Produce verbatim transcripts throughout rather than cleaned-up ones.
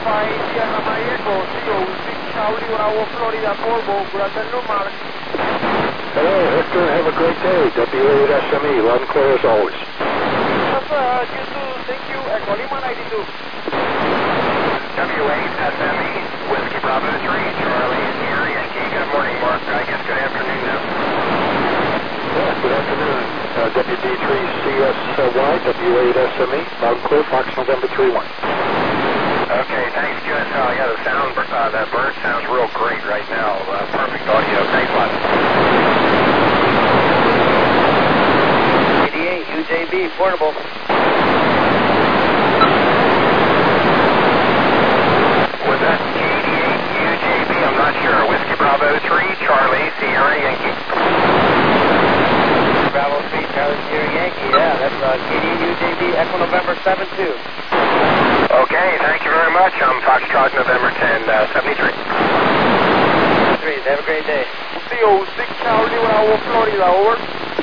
Alpha eight Sierra Mike Echo, C O six Charlie Bravo Florida Corvo, good afternoon, Mark. Hello, Hector, have a great day. W eight S M E, loud and clear as always. Yes, sir, you too, thank you, Echo Lima ninety-two. W eight S M E, Whiskey Bravo three, Charlie here, Yankee. Good morning, Mark. I guess good afternoon now. Yeah, good afternoon. Uh, W D three C S Y, W eight S M E, loud and clear, Fox November three one. Okay, thanks, good. Uh, yeah, the sound, uh, that bird sounds real great right now. Uh, perfect audio. Thanks a lot. eighty-eight U J B, portable. Was that eighty-eight U J B? I'm not sure. Whiskey Bravo three, Charlie, Sierra Yankee. Bravo three, Charlie, Sierra Yankee. Yeah, that's uh, eighty-eight U J B, Echo November seven two. Okay, thank you very much. I'm Foxtrot November ten, uh, seventy-three. Three, have a great day. C O six Charlie Bravo Florida, over.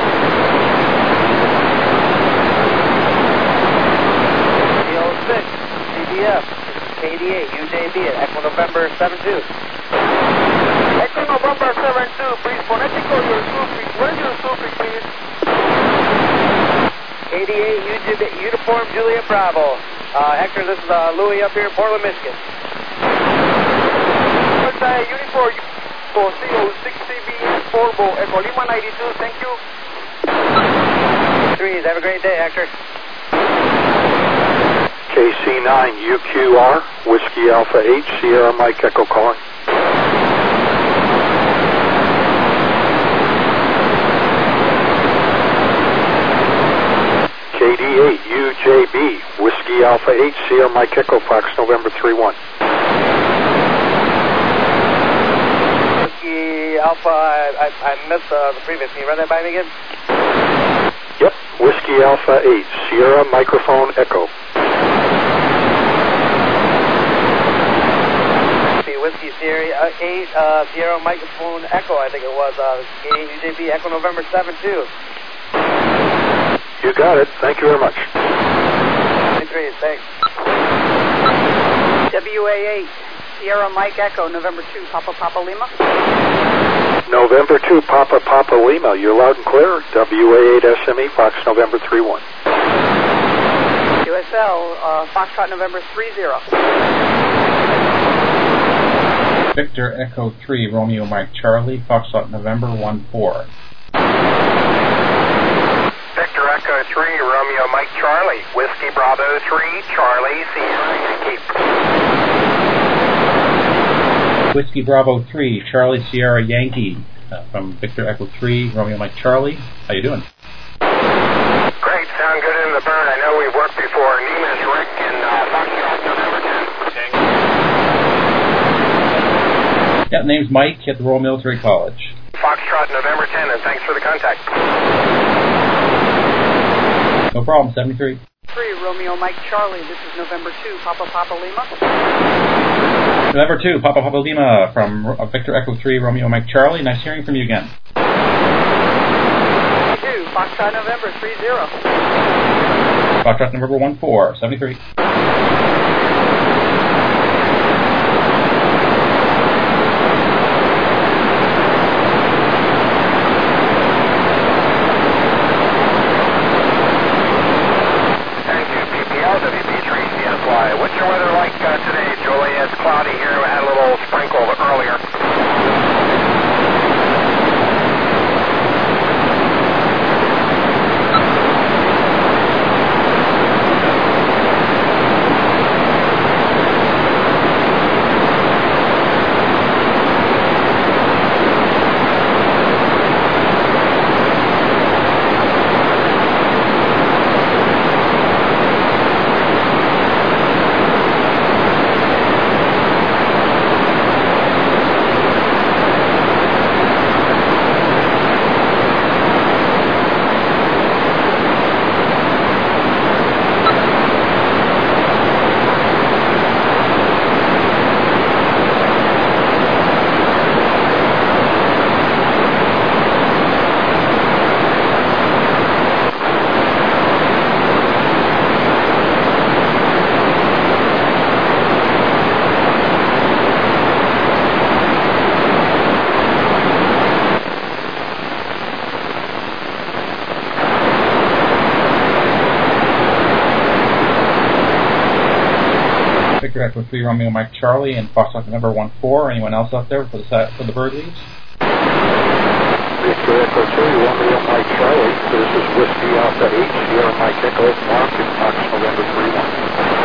C O six, C B F, eighty-eight U J B at Echo November seven two. Echo November seven two, please phonetic or your suffix. Where's your suffix, please? eighty-eight U J B, Uniform Juliet Bravo. Uh, Hector, this is uh, Louis up here in Portland, Michigan. What's uh, uniform for C O six C B S Porvo, Echo Lima ninety-two, thank you. Threes, have a great day, Hector. K C nine U Q R, Whiskey Alpha eight, Sierra Mike Echo calling. K D eight U J B, Whiskey Alpha eight, Sierra Mike Echo, Fox November three one. Whiskey Alpha, I, I, I missed uh, the previous. Can you run that by me again? Yep, Whiskey Alpha eight, Sierra Microphone Echo. Whiskey Sierra eight, uh, Sierra Microphone Echo, I think it was. Uh, eighty-eight U J B, Echo November seven two. You got it. Thank you very much. Threes, thanks. W A eight, Sierra Mike Echo, November two, Papa Papa Lima. November two, Papa Papa Lima. You're loud and clear. W A eight S M E, Fox November three one. U S L, uh, Foxtrot November three zero. Victor Echo three, Romeo Mike Charlie, Foxtrot November one four. Victor Echo three, Romeo Mike Charlie, Whiskey Bravo three, Charlie, Sierra Yankee. Whiskey Bravo three, Charlie Sierra Yankee, uh, from Victor Echo three, Romeo Mike Charlie. How you doing? Great, sound good in the bird. I know we've worked before. Nemus Rick and uh, Foxtrot November ten. Yeah, name's Mike at the Royal Military College. Foxtrot November ten, and thanks for the contact. No problem, seventy-three. three, Romeo Mike Charlie, this is November two, Papa Papa Lima. November two, Papa Papa Lima, from uh, Victor Echo three, Romeo Mike Charlie. Nice hearing from you again. two, Foxtrot November three zero. Foxtrot November one four, seventy-three. What's your weather like uh, today, Julie? It's cloudy here. We had a little sprinkle earlier. Victor Echo three Romeo Mike Charlie and Foxtrot November one four. Anyone else out there for the set, for the bird leaves? Victor Echo three Romeo Mike Charlie. This is Whiskey Alpha eight, Sierra Mike Echo, Mark, and Fox November three one.